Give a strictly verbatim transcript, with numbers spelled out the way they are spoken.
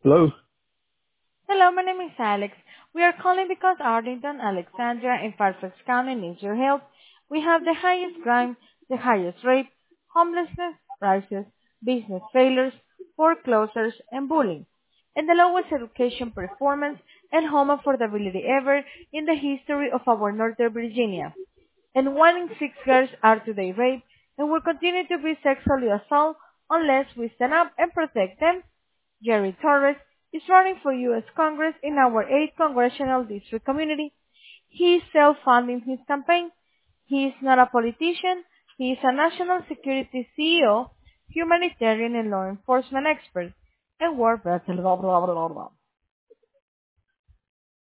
Hello. Hello, my name is Alex. We are calling because Arlington, Alexandria, and Fairfax County needs your help. We have the highest crime, the highest rape, homelessness, crisis, business failures, foreclosures, and bullying, and the lowest education performance and home affordability ever in the history of our Northern Virginia. And one in six girls are today raped and will continue to be sexually assaulted unless we stand up and protect them. Jerry Torres is running for U S Congress in our eighth Congressional District community. He is self-funding his campaign. He is not a politician. He is a national security C E O, humanitarian and law enforcement expert, and war veteran. Blah, blah, blah, blah, blah.